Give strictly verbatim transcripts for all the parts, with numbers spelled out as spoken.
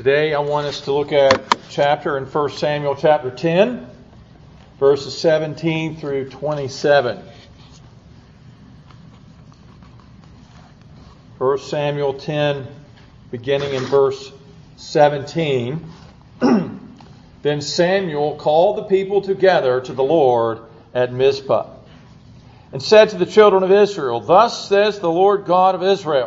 Today I want us to look at a chapter in First Samuel chapter ten, verses seventeen through twenty-seven. First Samuel ten, beginning in verse seventeen. Then Samuel called the people together to the Lord at Mizpah, and said to the children of Israel, "Thus says the Lord God of Israel,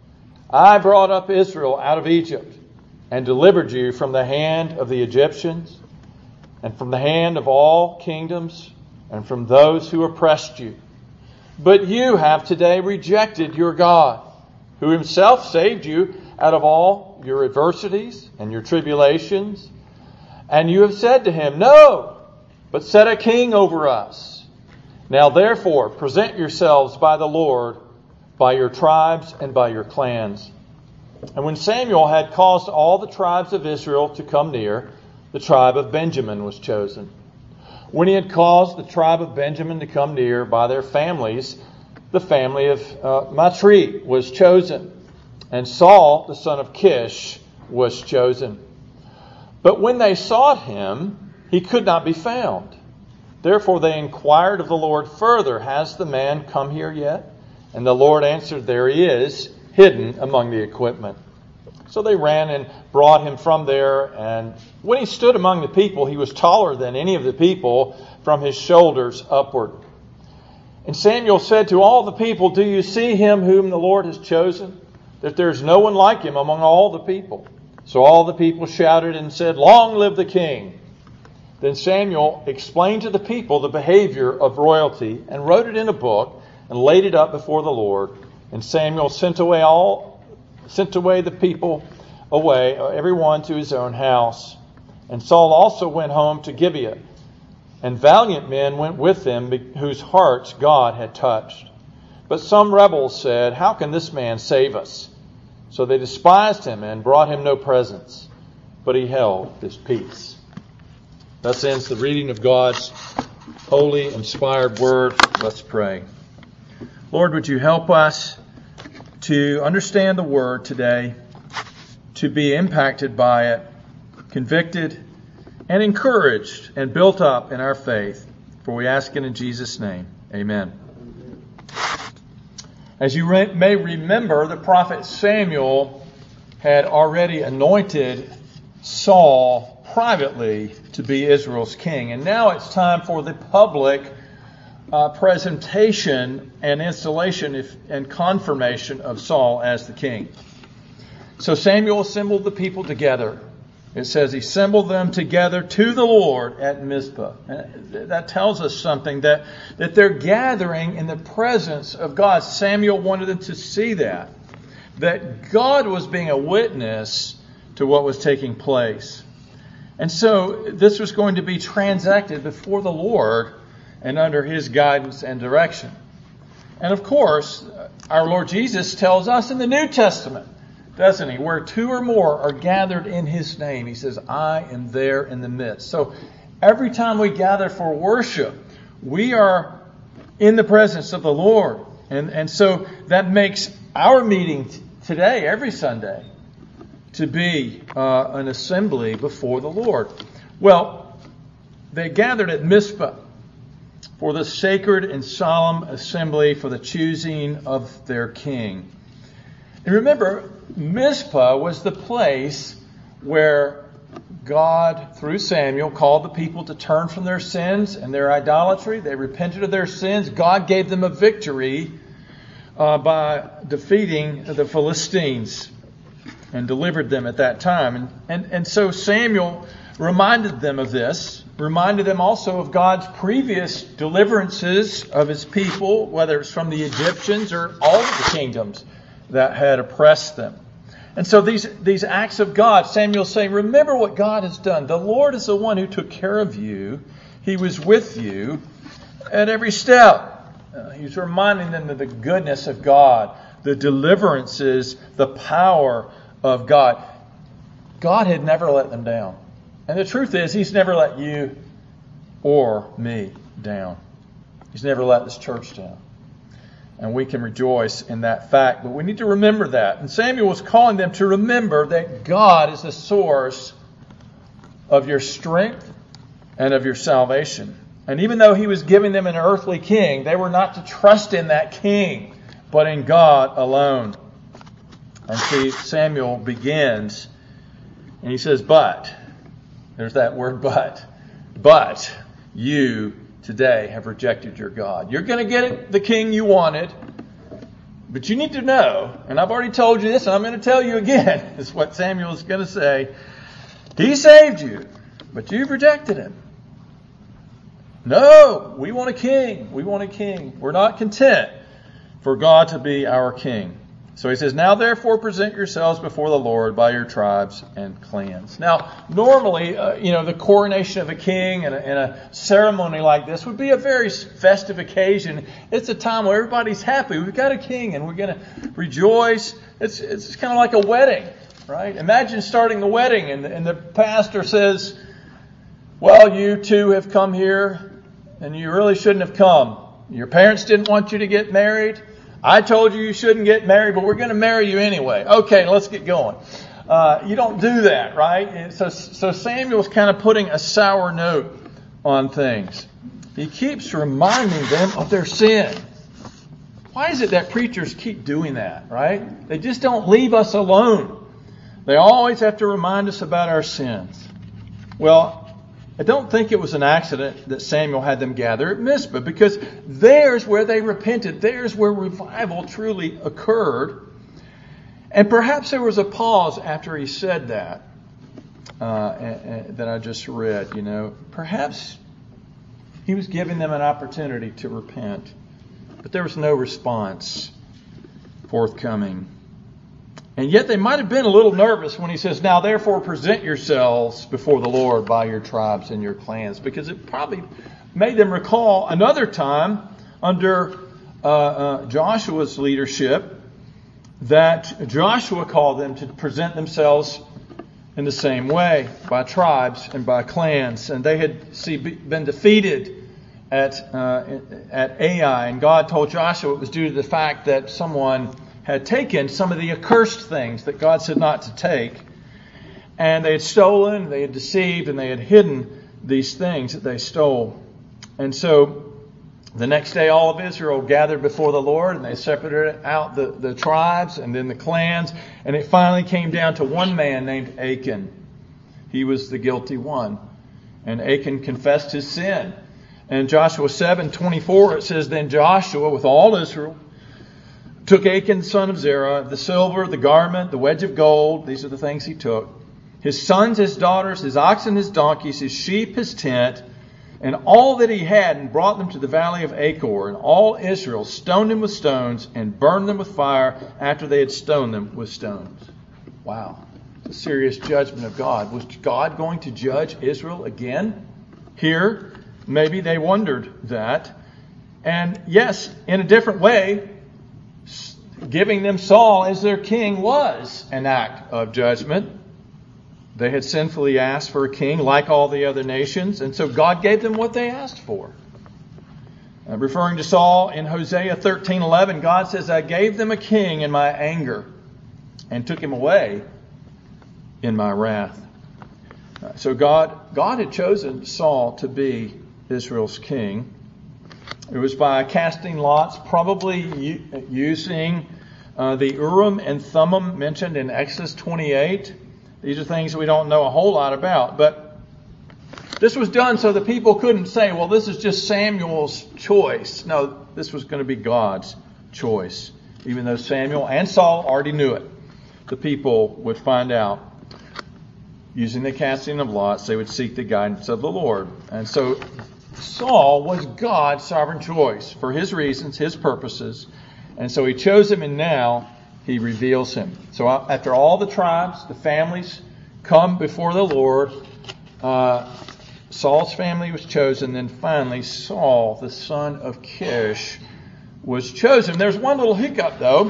I brought up Israel out of Egypt, and delivered you from the hand of the Egyptians, and from the hand of all kingdoms, and from those who oppressed you. But you have today rejected your God, who himself saved you out of all your adversities and your tribulations. And you have said to him, 'No, but set a king over us.' Now therefore present yourselves by the Lord, by your tribes and by your clans." And when Samuel had caused all the tribes of Israel to come near, the tribe of Benjamin was chosen. When he had caused the tribe of Benjamin to come near by their families, the family of uh, Matri was chosen, and Saul, the son of Kish, was chosen. But when they sought him, he could not be found. Therefore they inquired of the Lord further, "Has the man come here yet?" And the Lord answered, "There he is, hidden among the equipment." So they ran and brought him from there, and when he stood among the people, he was taller than any of the people from his shoulders upward. And Samuel said to all the people, "Do you see him whom the Lord has chosen? That there is no one like him among all the people." So all the people shouted and said, "Long live the king!" Then Samuel explained to the people the behavior of royalty, and wrote it in a book, and laid it up before the Lord. And Samuel sent away all, sent away the people away, everyone to his own house. And Saul also went home to Gibeah, and valiant men went with them, whose hearts God had touched. But some rebels said, "How can this man save us?" So they despised him and brought him no presents, but he held his peace. Thus ends the reading of God's holy, inspired word. Let's pray. Lord, would you help us to understand the word today, to be impacted by it, convicted, and encouraged and built up in our faith. For we ask it in Jesus' name. Amen. As you re- may remember, the prophet Samuel had already anointed Saul privately to be Israel's king. And now it's time for the public Uh, presentation and installation if, and confirmation of Saul as the king. So Samuel assembled the people together. It says he assembled them together to the Lord at Mizpah. And that tells us something, that, that they're gathering in the presence of God. Samuel wanted them to see that. That God was being a witness to what was taking place. And so this was going to be transacted before the Lord and under his guidance and direction. And of course, our Lord Jesus tells us in the New Testament, doesn't he? Where two or more are gathered in his name, he says, "I am there in the midst." So every time we gather for worship, we are in the presence of the Lord. And, and so that makes our meeting today, every Sunday, to be uh, an assembly before the Lord. Well, they gathered at Mizpah for the sacred and solemn assembly for the choosing of their king. And remember, Mizpah was the place where God, through Samuel, called the people to turn from their sins and their idolatry. They repented of their sins. God gave them a victory uh, by defeating the Philistines and delivered them at that time. And, and, and so Samuel reminded them of this, reminded them also of God's previous deliverances of his people, whether it's from the Egyptians or all of the kingdoms that had oppressed them. And so these, these acts of God, Samuel's saying, remember what God has done. The Lord is the one who took care of you. He was with you at every step. Uh, he's reminding them of the goodness of God, the deliverances, the power of God. God had never let them down. And the truth is, he's never let you or me down. He's never let this church down. And we can rejoice in that fact. But we need to remember that. And Samuel was calling them to remember that God is the source of your strength and of your salvation. And even though he was giving them an earthly king, they were not to trust in that king, but in God alone. And see, Samuel begins, and he says, but, there's that word but, but you today have rejected your God. You're going to get it, the king you wanted, but you need to know, and I've already told you this, and I'm going to tell you again, is what Samuel is going to say. He saved you, but you've rejected him. No, we want a king. We want a king. We're not content for God to be our king. So he says, now therefore present yourselves before the Lord by your tribes and clans. Now, normally, uh, you know, the coronation of a king and a, and a ceremony like this would be a very festive occasion. It's a time where everybody's happy. We've got a king and we're going to rejoice. It's it's kind of like a wedding, right? Imagine starting the wedding and, and the pastor says, well, you two have come here and you really shouldn't have come. Your parents didn't want you to get married. I told you you shouldn't get married, but we're going to marry you anyway. Okay, let's get going. Uh, you don't do that, right? And so, so Samuel's kind of putting a sour note on things. He keeps reminding them of their sin. Why is it that preachers keep doing that, right? They just don't leave us alone. They always have to remind us about our sins. Well, I don't think it was an accident that Samuel had them gather at Mizpah, because there's where they repented. There's where revival truly occurred. And perhaps there was a pause after he said that, uh, and, and, that I just read, you know. Perhaps he was giving them an opportunity to repent, but there was no response forthcoming. And yet they might have been a little nervous when he says, now therefore present yourselves before the Lord by your tribes and your clans, because it probably made them recall another time under uh, uh, Joshua's leadership that Joshua called them to present themselves in the same way, by tribes and by clans. And they had see, been defeated at, uh, at Ai, and God told Joshua it was due to the fact that someone had taken some of the accursed things that God said not to take. And they had stolen, they had deceived, and they had hidden these things that they stole. And so the next day all of Israel gathered before the Lord, and they separated out the, the tribes and then the clans. And it finally came down to one man named Achan. He was the guilty one. And Achan confessed his sin. And Joshua seven twenty-four, it says, then Joshua with all Israel took Achan, son of Zerah, the silver, the garment, the wedge of gold. These are the things he took. His sons, his daughters, his oxen, his donkeys, his sheep, his tent, and all that he had, and brought them to the valley of Achor. And all Israel stoned him with stones and burned them with fire after they had stoned them with stones. Wow. It's a serious judgment of God. Was God going to judge Israel again? Here, maybe they wondered that. And yes, in a different way, giving them Saul as their king was an act of judgment. They had sinfully asked for a king like all the other nations, and so God gave them what they asked for. Uh, referring to Saul in Hosea thirteen eleven, God says, I gave them a king in my anger and took him away in my wrath. Uh, so God, God had chosen Saul to be Israel's king. It was by casting lots, probably u- using uh, the Urim and Thummim mentioned in Exodus twenty-eight. These are things we don't know a whole lot about. But this was done so the people couldn't say, well, this is just Samuel's choice. No, this was going to be God's choice. Even though Samuel and Saul already knew it. The people would find out. Using the casting of lots, they would seek the guidance of the Lord. And so Saul was God's sovereign choice for his reasons, his purposes. And so he chose him, and now he reveals him. So after all the tribes, the families come before the Lord, uh, Saul's family was chosen. Then finally Saul, the son of Kish, was chosen. There's one little hiccup though.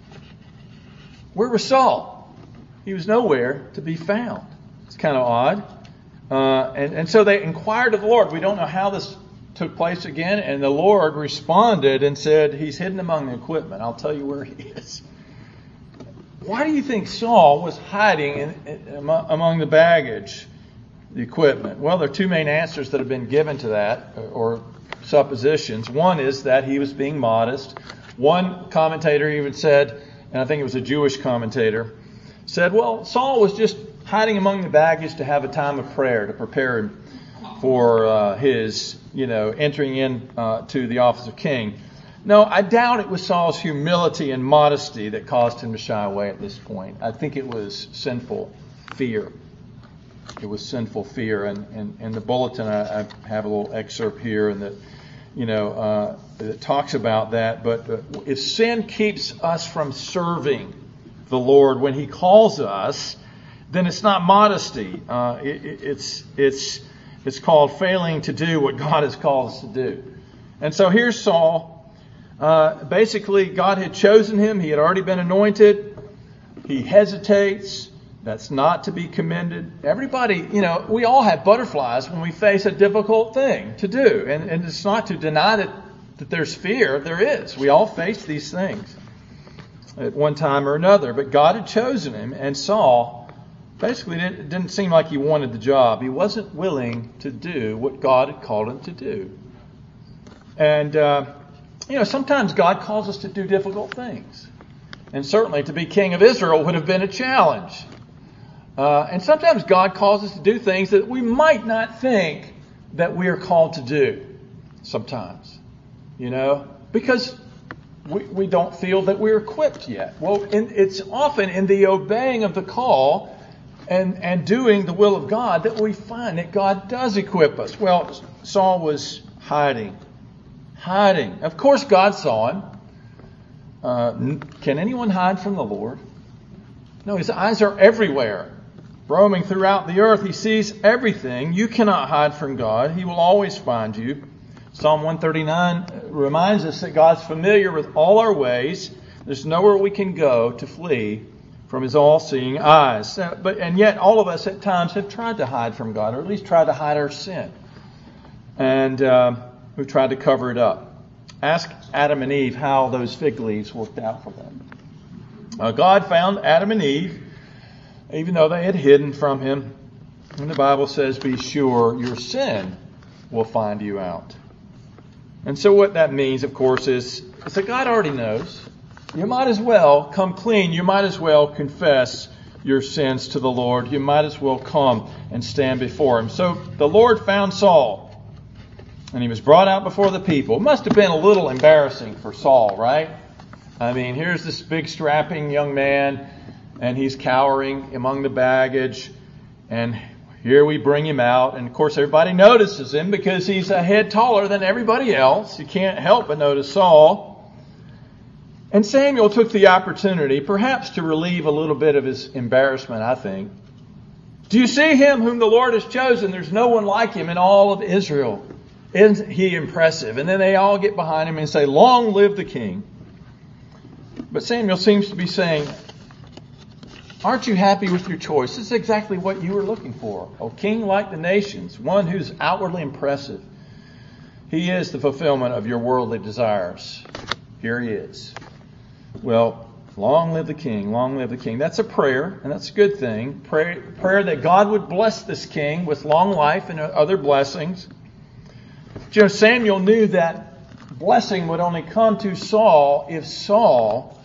Where was Saul? He was nowhere to be found. It's kind of odd. Uh, and, and so they inquired of the Lord. We don't know how this took place again, and the Lord responded and said, he's hidden among the equipment. I'll tell you where he is. Why do you think Saul was hiding in, in, among the baggage, the equipment? Well, there are two main answers that have been given to that, or suppositions. One is that he was being modest. One commentator even said, and I think it was a Jewish commentator, said, well, Saul was just hiding among the baggage to have a time of prayer, to prepare him for uh, his, you know, entering in uh, to the office of king. No, I doubt it was Saul's humility and modesty that caused him to shy away at this point. I think it was sinful fear. It was sinful fear. And in, in the bulletin, I, I have a little excerpt here, and that, you know, uh, that talks about that. But uh, if sin keeps us from serving the Lord when He calls us, then it's not modesty. Uh, it, it, it's it's it's called failing to do what God has called us to do. And so here's Saul. Uh, basically, God had chosen him. He had already been anointed. He hesitates. That's not to be commended. Everybody, you know, we all have butterflies when we face a difficult thing to do. And, and it's not to deny that, that there's fear. There is. We all face these things at one time or another. But God had chosen him. And Saul basically didn't, didn't seem like he wanted the job. He wasn't willing to do what God had called him to do. And, uh, you know, sometimes God calls us to do difficult things. And certainly to be king of Israel would have been a challenge. Uh, and sometimes God calls us to do things that we might not think that we are called to do. Sometimes. You know, because we, we don't feel that we're equipped yet. Well, in, it's often in the obeying of the call and, and doing the will of God that we find that God does equip us. Well, Saul was hiding. Hiding. Of course, God saw him. Uh, can anyone hide from the Lord? No, His eyes are everywhere. Roaming throughout the earth, He sees everything. You cannot hide from God. He will always find you. Psalm one thirty-nine reminds us that God's familiar with all our ways. There's nowhere we can go to flee from His all-seeing eyes. But and yet, all of us at times have tried to hide from God, or at least tried to hide our sin. And uh, we've tried to cover it up. Ask Adam and Eve how those fig leaves worked out for them. Uh, God found Adam and Eve, even though they had hidden from Him. And the Bible says, be sure your sin will find you out. And so what that means, of course, is, is that God already knows. You might as well come clean. You might as well confess your sins to the Lord. You might as well come and stand before Him. So the Lord found Saul. And he was brought out before the people. It must have been a little embarrassing for Saul, right? I mean, here's this big strapping young man, and he's cowering among the baggage. And here we bring him out. And of course, everybody notices him because he's a head taller than everybody else. You can't help but notice Saul. And Samuel took the opportunity, perhaps to relieve a little bit of his embarrassment, I think. Do you see him whom the Lord has chosen? There's no one like him in all of Israel. Isn't he impressive? And then they all get behind him and say, long live the king. But Samuel seems to be saying, aren't you happy with your choice? This is exactly what you were looking for. A king like the nations, one who's outwardly impressive. He is the fulfillment of your worldly desires. Here he is. Well, long live the king, long live the king. That's a prayer, and that's a good thing. Prayer, prayer that God would bless this king with long life and other blessings. You know, Samuel knew that blessing would only come to Saul if Saul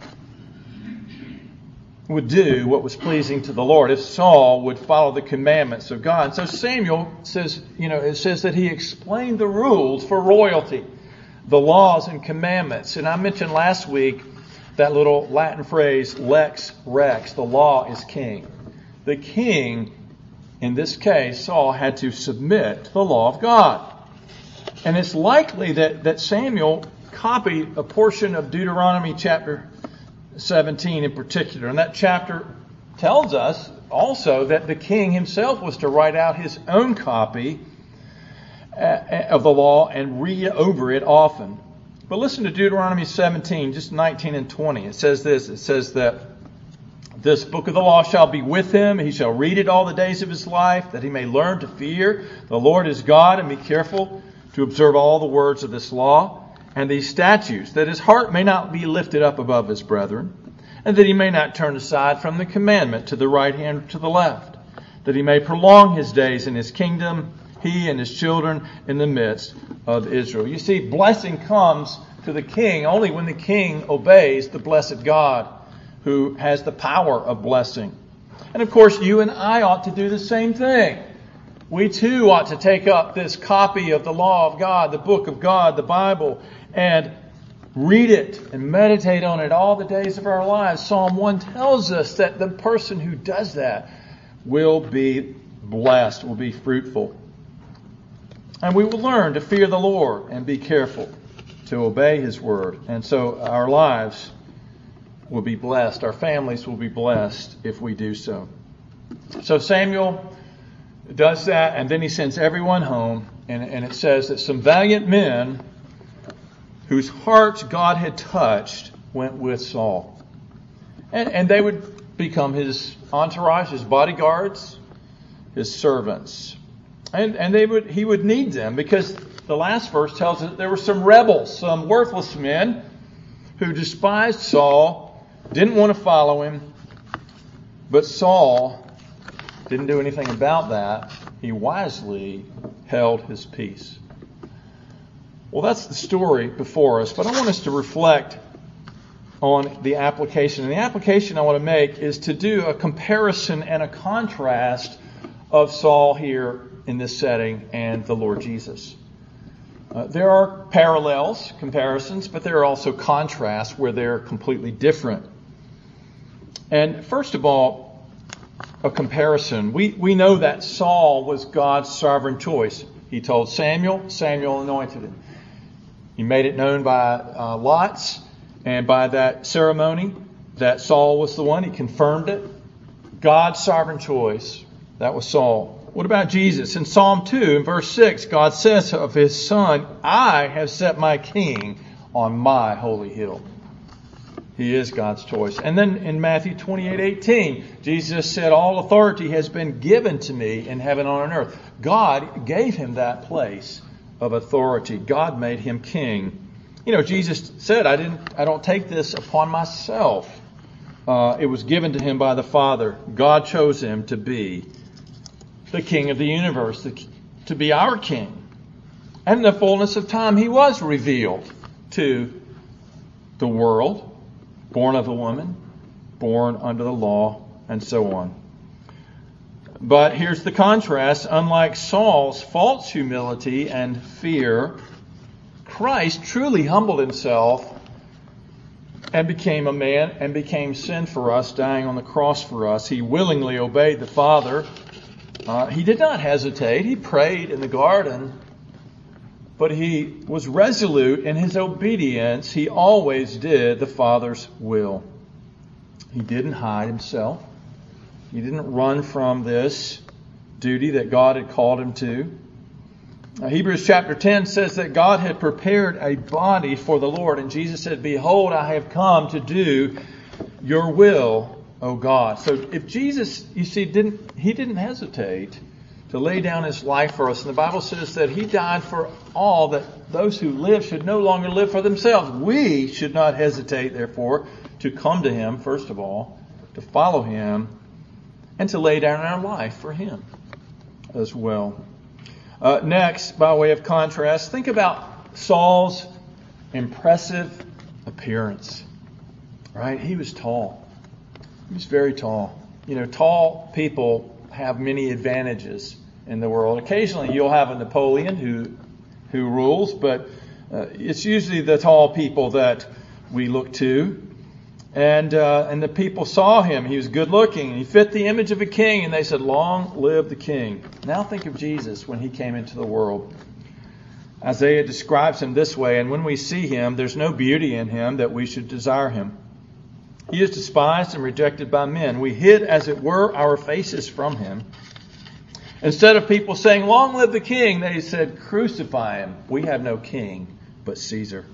would do what was pleasing to the Lord, if Saul would follow the commandments of God. And so Samuel says, you know, it says that he explained the rules for royalty, the laws and commandments. And I mentioned last week that little Latin phrase, lex rex, the law is king. The king, in this case, Saul, had to submit to the law of God. And it's likely that, that Samuel copied a portion of Deuteronomy chapter seventeen in particular. And that chapter tells us also that the king himself was to write out his own copy of the law and read over it often. But listen to Deuteronomy seventeen, just nineteen and twenty. It says this, it says that this book of the law shall be with him. He shall read it all the days of his life, that he may learn to fear the Lord his God and be careful to observe all the words of this law and these statutes, that his heart may not be lifted up above his brethren, and that he may not turn aside from the commandment to the right hand or to the left, that he may prolong his days in his kingdom, he and his children in the midst of Israel. You see, blessing comes to the king only when the king obeys the blessed God who has the power of blessing. And of course, you and I ought to do the same thing. We too ought to take up this copy of the law of God, the book of God, the Bible, and read it and meditate on it all the days of our lives. Psalm one tells us that the person who does that will be blessed, will be fruitful. And we will learn to fear the Lord and be careful to obey His word. And so our lives will be blessed. Our families will be blessed if we do so. So Samuel does that, and then he sends everyone home. And, and it says that some valiant men whose hearts God had touched went with Saul. And, and they would become his entourage, his bodyguards, his servants. And, and they would he would need them, because the last verse tells us that there were some rebels, some worthless men who despised Saul, didn't want to follow him. But Saul didn't do anything about that. He wisely held his peace. Well, that's the story before us, but I want us to reflect on the application. And the application I want to make is to do a comparison and a contrast of Saul here in this setting and the Lord Jesus. Uh, there are parallels, comparisons, but there are also contrasts where they're completely different. And first of all, a comparison. We, we know that Saul was God's sovereign choice. He told Samuel, Samuel anointed him. He made it known by uh, lots, and by that ceremony that Saul was the one. He confirmed it. God's sovereign choice. That was Saul. What about Jesus? In Psalm two, in verse six, God says of His Son, I have set my King on my holy hill. He is God's choice. And then in Matthew twenty-eight eighteen, Jesus said, all authority has been given to me in heaven and on earth. God gave Him that place of authority. God made Him king. You know, Jesus said, I didn't, I don't take this upon myself. Uh, it was given to Him by the Father. God chose Him to be the King of the universe, the, to be our King. And in the fullness of time, He was revealed to the world. Born of a woman, born under the law, and so on. But here's the contrast. Unlike Saul's false humility and fear, Christ truly humbled Himself and became a man and became sin for us, dying on the cross for us. He willingly obeyed the Father. Uh, he did not hesitate. He prayed in the garden. But He was resolute in His obedience. He always did the Father's will. He didn't hide Himself. He didn't run from this duty that God had called Him to. Now, Hebrews chapter ten says that God had prepared a body for the Lord. And Jesus said, behold, I have come to do your will, O God. So if Jesus, you see, didn't He didn't hesitate to lay down His life for us. And the Bible says that He died for all, that those who live should no longer live for themselves. We should not hesitate, therefore, to come to Him, first of all, to follow Him, and to lay down our life for Him as well. Uh, next, by way of contrast, think about Saul's impressive appearance. Right? He was tall. He was very tall. You know, tall people have many advantages in the world. Occasionally you'll have a Napoleon who who rules, but uh, it's usually the tall people that we look to. And uh, and the people saw him. He was good looking. He fit the image of a king, and they said, long live the king. Now think of Jesus when He came into the world. Isaiah describes Him this way, and when we see Him, there's no beauty in Him that we should desire Him. He is despised and rejected by men. We hid, as it were, our faces from Him. Instead of people saying, long live the king, they said, crucify Him. We have no king but Caesar.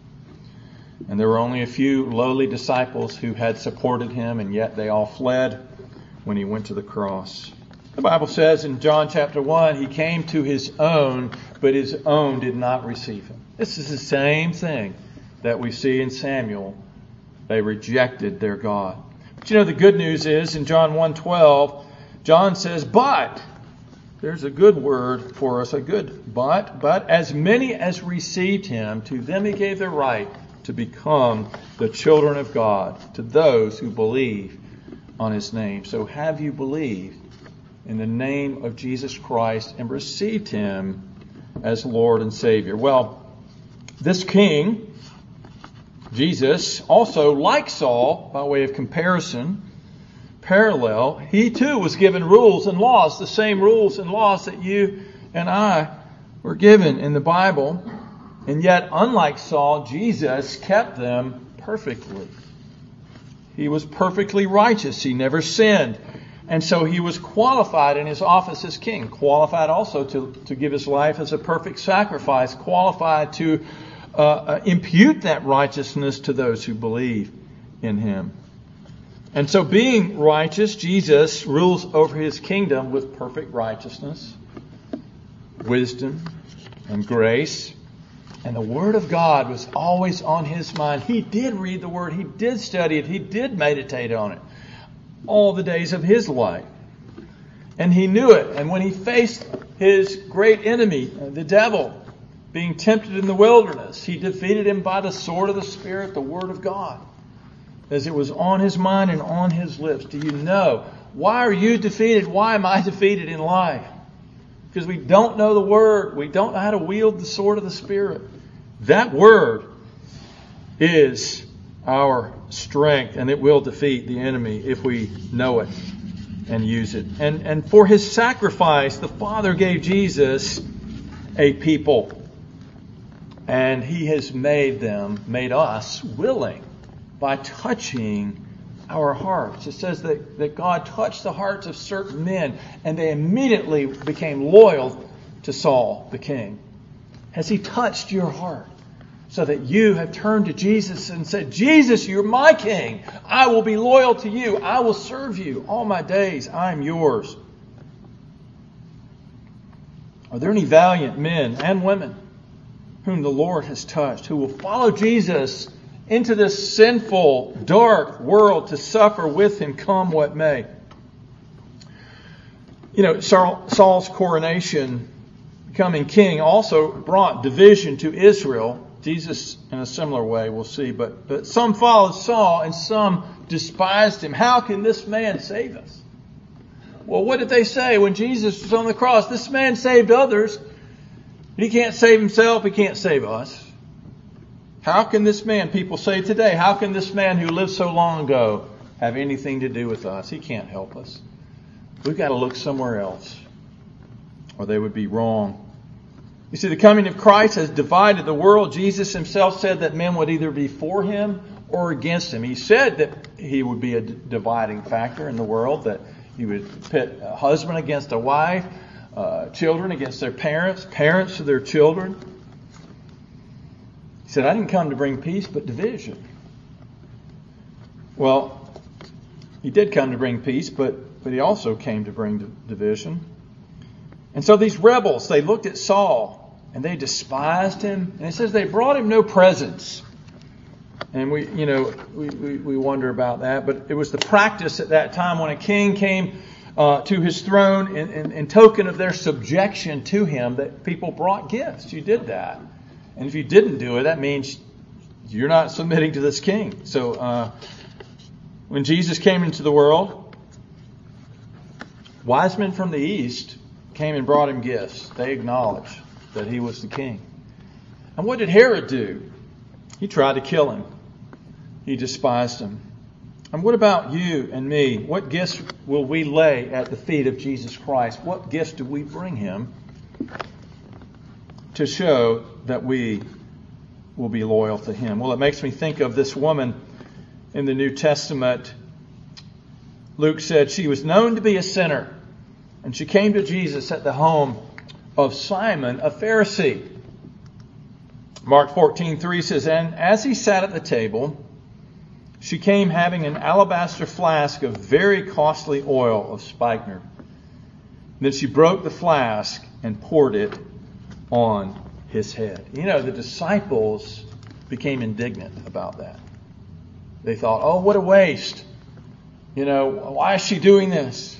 And there were only a few lowly disciples who had supported Him, and yet they all fled when He went to the cross. The Bible says in John chapter one, he came to his own, but his own did not receive him. This is the same thing that we see in Samuel. They rejected their God. But you know, the good news is in John one twelve, John says, but, there's a good word for us, a good but, but as many as received him, to them he gave the right to become the children of God, to those who believe on his name. So have you believed in the name of Jesus Christ and received him as Lord and Savior? Well, this king, Jesus, also like Saul, by way of comparison, parallel, he too was given rules and laws, the same rules and laws that you and I were given in the Bible. And yet, unlike Saul, Jesus kept them perfectly. He was perfectly righteous. He never sinned. And so he was qualified in his office as king, qualified also to, to give his life as a perfect sacrifice, qualified to uh, uh, impute that righteousness to those who believe in him. And so being righteous, Jesus rules over his kingdom with perfect righteousness, wisdom, and grace. And the Word of God was always on his mind. He did read the Word. He did study it. He did meditate on it all the days of his life. And he knew it. And when he faced his great enemy, the devil, being tempted in the wilderness, he defeated him by the sword of the Spirit, the Word of God, as it was on his mind and on his lips. Do you know? Why are you defeated? Why am I defeated in life? Because we don't know the Word. We don't know how to wield the sword of the Spirit. That Word is our strength, and it will defeat the enemy if we know it and use it. And, and for his sacrifice, the Father gave Jesus a people. And he has made them, made us willing by touching our hearts. It says that, that God touched the hearts of certain men, and they immediately became loyal to Saul, the king. Has he touched your heart so that you have turned to Jesus and said, Jesus, you're my king. I will be loyal to you. I will serve you all my days. I am yours. Are there any valiant men and women whom the Lord has touched, who will follow Jesus into this sinful, dark world to suffer with him, come what may? You know, Saul's coronation, becoming king, also brought division to Israel. Jesus, in a similar way, we'll see. But, but some followed Saul and some despised him. How can this man save us? Well, what did they say when Jesus was on the cross? This man saved others. He can't save himself. He can't save us. How can this man, people say today, how can this man who lived so long ago have anything to do with us? He can't help us. We've got to look somewhere else, or they would be wrong. You see, the coming of Christ has divided the world. Jesus himself said that men would either be for him or against him. He said that he would be a dividing factor in the world, that he would pit a husband against a wife, uh, children against their parents, parents to their children. He said, I didn't come to bring peace, but division. Well, he did come to bring peace, but, but he also came to bring division. And so these rebels, they looked at Saul and they despised him. And it says they brought him no presents. And we, you know, we, we, we wonder about that. But it was the practice at that time when a king came uh, to his throne in, in, in token of their subjection to him, that people brought gifts. You did that. And if you didn't do it, that means you're not submitting to this king. So uh, when Jesus came into the world, wise men from the east came and brought him gifts. They acknowledged that he was the king. And what did Herod do? He tried to kill him. He despised him. And what about you and me? What gifts will we lay at the feet of Jesus Christ? What gifts do we bring him to show that we will be loyal to him? Well, it makes me think of this woman in the New Testament. Luke said she was known to be a sinner, and she came to Jesus at the home of Simon, a Pharisee. Mark fourteen three says, and as he sat at the table, she came having an alabaster flask of very costly oil of spikenard. Then she broke the flask and poured it on his head. You know, the disciples became indignant about that. They thought, oh, what a waste. You know, why is she doing this?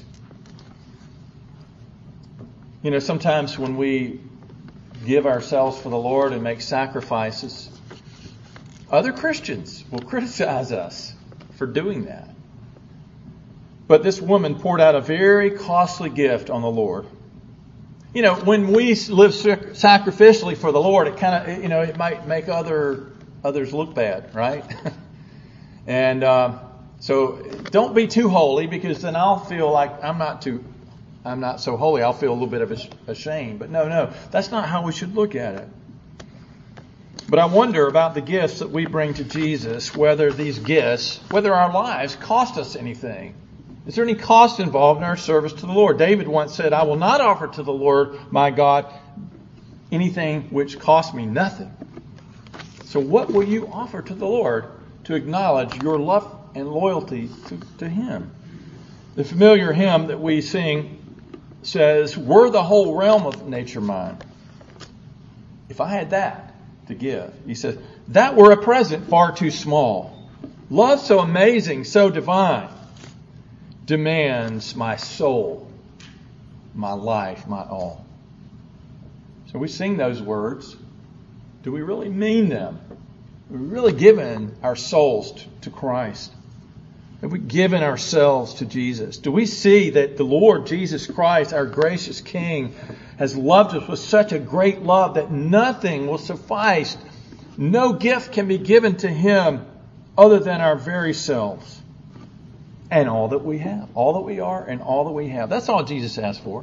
You know, sometimes when we give ourselves for the Lord and make sacrifices, other Christians will criticize us for doing that. But this woman poured out a very costly gift on the Lord. You know, when we live sacrificially for the Lord, it kind of, you know, it might make other others look bad, right? and uh, so don't be too holy, because then I'll feel like I'm not too, I'm not so holy. I'll feel a little bit of ashamed. But no, no, that's not how we should look at it. But I wonder about the gifts that we bring to Jesus, whether these gifts, whether our lives cost us anything. Is there any cost involved in our service to the Lord? David once said, I will not offer to the Lord my God anything which costs me nothing. So what will you offer to the Lord to acknowledge your love and loyalty to, to Him? The familiar hymn that we sing says, were the whole realm of nature mine, if I had that to give. He says, that were a present far too small. Love so amazing, so divine, demands my soul, my life, my all. So we sing those words. Do we really mean them? Have we really given our souls to, to Christ? Have we given ourselves to Jesus? Do we see that the Lord Jesus Christ, our gracious King, has loved us with such a great love that nothing will suffice? No gift can be given to Him other than our very selves. And all that we have. All that we are and all that we have. That's all Jesus asked for.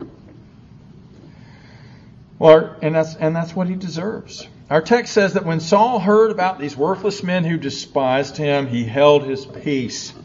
Well, and that's, and that's what He deserves. Our text says that when Saul heard about these worthless men who despised him, he held his peace.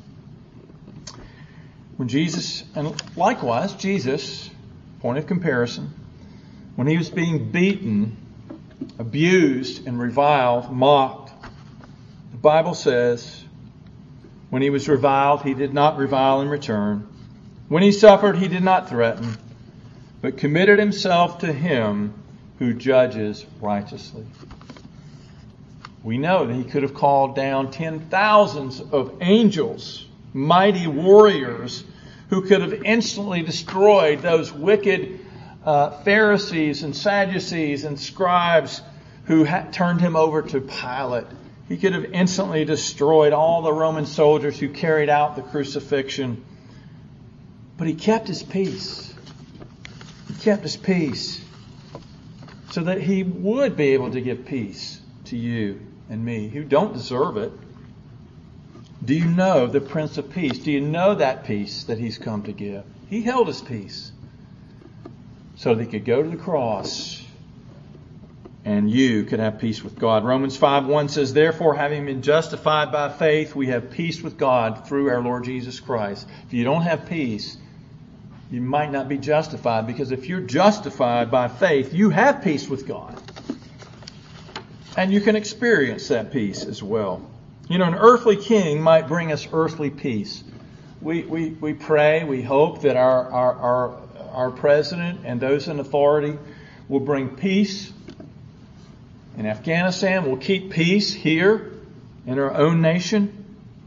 When Jesus, and likewise Jesus, point of comparison, when he was being beaten, abused, and reviled, mocked, the Bible says, when he was reviled, he did not revile in return. When he suffered, he did not threaten, but committed himself to Him who judges righteously. We know that he could have called down ten thousands of angels, mighty warriors, who could have instantly destroyed those wicked uh, Pharisees and Sadducees and scribes who had turned him over to Pilate. He could have instantly destroyed all the Roman soldiers who carried out the crucifixion. But he kept his peace. He kept his peace so that he would be able to give peace to you and me who don't deserve it. Do you know the Prince of Peace? Do you know that peace that He's come to give? He held his peace so that he could go to the cross and you could have peace with God. Romans five one says, therefore, having been justified by faith, we have peace with God through our Lord Jesus Christ. If you don't have peace, you might not be justified, because if you're justified by faith, you have peace with God. And you can experience that peace as well. You know, an earthly king might bring us earthly peace. We we, we pray, we hope that our, our, our, our president and those in authority will bring peace in Afghanistan, will keep peace here in our own nation.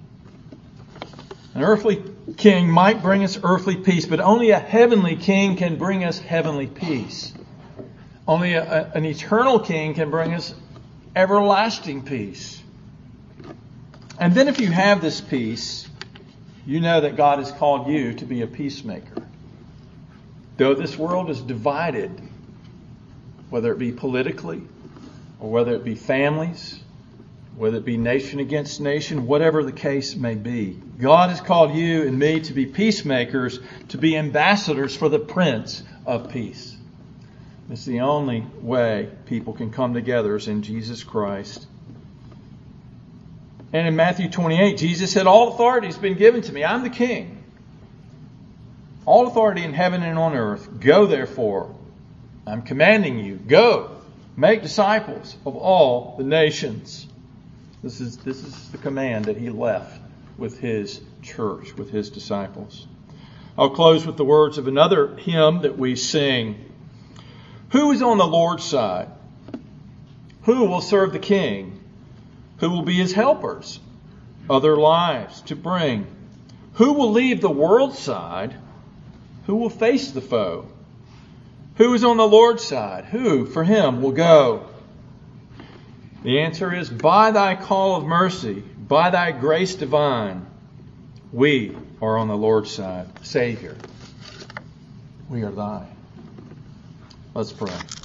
An earthly king might bring us earthly peace, but only a heavenly king can bring us heavenly peace. Only a, a, an eternal king can bring us everlasting peace. And then if you have this peace, you know that God has called you to be a peacemaker. Though this world is divided, whether it be politically, or whether it be families, whether it be nation against nation, whatever the case may be, God has called you and me to be peacemakers, to be ambassadors for the Prince of Peace. It's the only way people can come together is in Jesus Christ. And in Matthew twenty-eight, Jesus said, all authority has been given to me. I'm the King. All authority in heaven and on earth. Go therefore. I'm commanding you. Go. Make disciples of all the nations. This is, this is the command that He left with His church, with His disciples. I'll close with the words of another hymn that we sing. Who is on the Lord's side? Who will serve the King? Who will be his helpers? Other lives to bring. Who will leave the world's side? Who will face the foe? Who is on the Lord's side? Who for him will go? The answer is, by thy call of mercy, by thy grace divine, we are on the Lord's side. Savior, we are thine. Let's pray.